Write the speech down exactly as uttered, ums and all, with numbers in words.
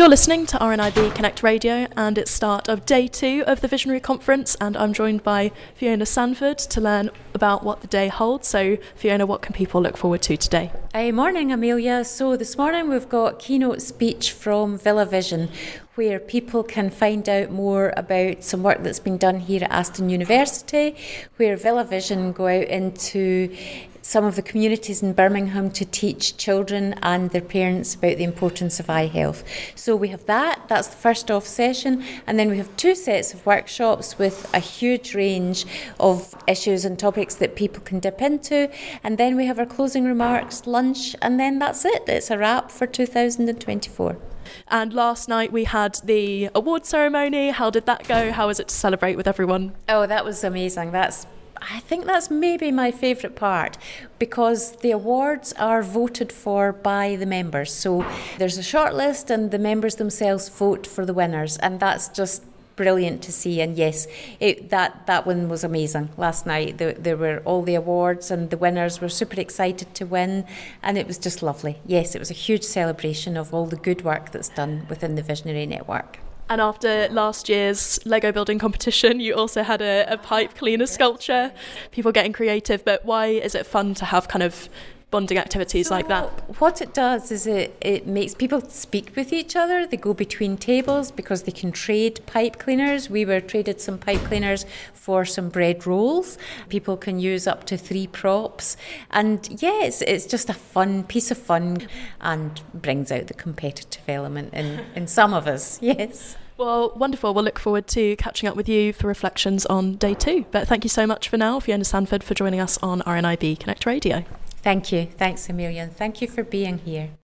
You're listening to R N I B Connect Radio, and it's start of day two of the Visionary Conference, and I'm joined by Fiona Sanford to learn about what the day holds. So Fiona, what can people look forward to today? Hey, morning Amelia. So this morning we've got a keynote speech from Villa Vision, where people can find out more about some work that's been done here at Aston University, where Villa Vision go out into some of the communities in Birmingham to teach children and their parents about the importance of eye health. So we have that, that's the first off session, and then we have two sets of workshops with a huge range of issues and topics that people can dip into, and then we have our closing remarks, lunch, and then that's it. It's a wrap for two thousand twenty-four. And last night we had the award ceremony. How did that go? How was it to celebrate with everyone? Oh, that was amazing. That's I think that's maybe my favourite part, because the awards are voted for by the members. So there's a short list and the members themselves vote for the winners, and that's just brilliant to see. And yes, it, that, that one was amazing last night. There, there were all the awards and the winners were super excited to win, and it was just lovely. Yes, it was a huge celebration of all the good work that's done within the Visionary Network. And after last year's Lego building competition, you also had a, a pipe cleaner sculpture, people getting creative. But why is it fun to have kind of bonding activities so like that? What it does is it, it makes people speak with each other. They go between tables because they can trade pipe cleaners. We were traded some pipe cleaners for some bread rolls. People can use up to three props. And yes, it's just a fun piece of fun and brings out the competitive element in, in some of us, yes. Well, wonderful. We'll look forward to catching up with you for reflections on day two. But thank you so much for now, Fiona Sanford, for joining us on R N I B Connect Radio. Thank you. Thanks, Amelia. And thank you for being here.